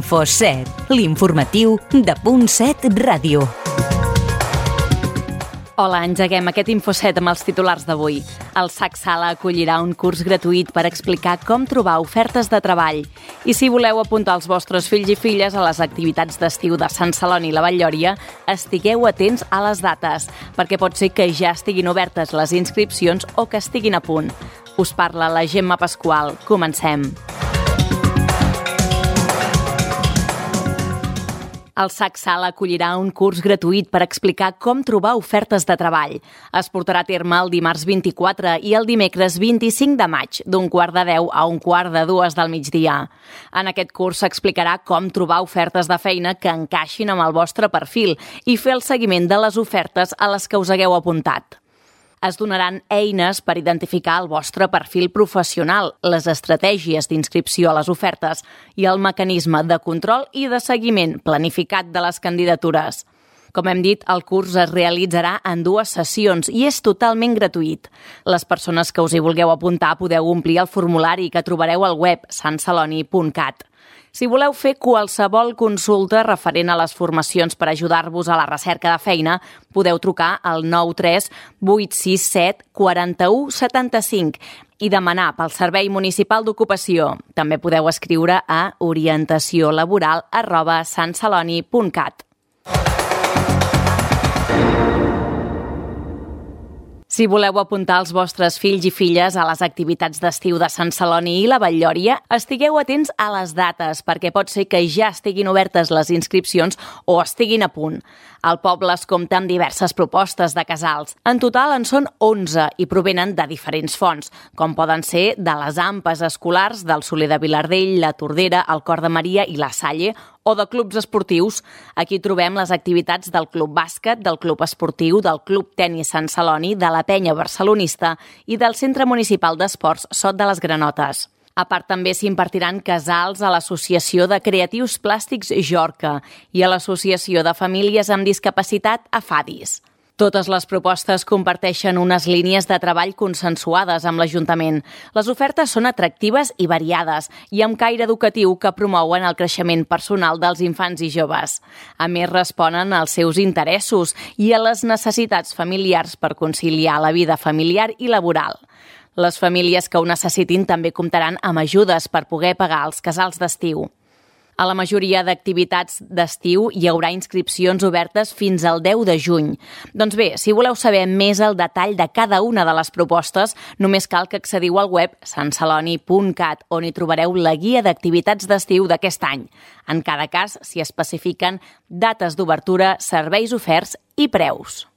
Info7, l'informatiu de Punt 7 Ràdio. Hola, engeguem aquest Info7 amb els titulars d'avui. El SAC Sala acollirà un curs gratuït per explicar com trobar ofertes de treball. I si voleu apuntar els vostres fills i filles a les activitats d'estiu de Sant Celoni i la Vall-lloria, estigueu atents a les dates, perquè pot ser que ja estiguin obertes les inscripcions o que estiguin a punt. Us parla la Gemma Pasqual. Comencem. El SAC Sala acollirà un curs gratuït per explicar com trobar ofertes de treball. Es portarà a terme el dimarts 24 i el dimecres 25 de maig, d'11:45 a 13:45 del migdia. En aquest curs s'explicarà com trobar ofertes de feina que encaixin amb el vostre perfil i fer el seguiment de les ofertes a les que us hagueu apuntat. Es donaran eines per identificar el vostre perfil professional, les estratègies d'inscripció a les ofertes i el mecanisme de control i de seguiment planificat de les candidatures. Com hem dit, el curs es realitzarà en 2 sessions i és totalment gratuït. Les persones que us hi vulgueu apuntar podeu omplir el formulari que trobareu al web santceloni.cat. Si voleu fer qualsevol consulta referent a les formacions per ajudar-vos a la recerca de feina, podeu trucar al 93 867 41 75 i demanar pel Servei Municipal d'Ocupació. També podeu escriure a orientaciolaboral@santceloni.cat. Si voleu apuntar els vostres fills i filles a les activitats d'estiu de Sant Celoni i la Vall-lloria, estigueu atents a les dates, perquè pot ser que ja estiguin obertes les inscripcions o estiguin a punt. El poble es compta amb diverses propostes de casals. En total en són 11 i provenen de diferents fonts, com poden ser de les AMPAs escolars, del Soler de Vilardell, la Tordera, el Cor de Maria i la Salle, o de clubs esportius. Aquí trobem les activitats del Club Bàsquet, del Club Esportiu, del Club Tenis Sant Celoni, de la Penya Barcelonista i del Centre Municipal d'Esports Sot de les Granotes. A part, també s'impartiran casals a l'Associació de Creatius Plàstics Jorca i a l'Associació de Famílies amb Discapacitat AFADIS. Totes les propostes comparteixen unes línies de treball consensuades amb l'Ajuntament. Les ofertes són atractives i variades i amb caire educatiu que promouen el creixement personal dels infants i joves. A més, responen als seus interessos i a les necessitats familiars per conciliar la vida familiar i laboral. Les famílies que ho necessitin també comptaran amb ajudes per poder pagar els casals d'estiu. A la majoria d'activitats d'estiu hi haurà inscripcions obertes fins al 10 de juny. Doncs bé, si voleu saber més el detall de cada una de les propostes, només cal que accediu al web santceloni.cat, on hi trobareu la guia d'activitats d'estiu d'aquest any. En cada cas s'hi especifiquen dates d'obertura, serveis oferts i preus.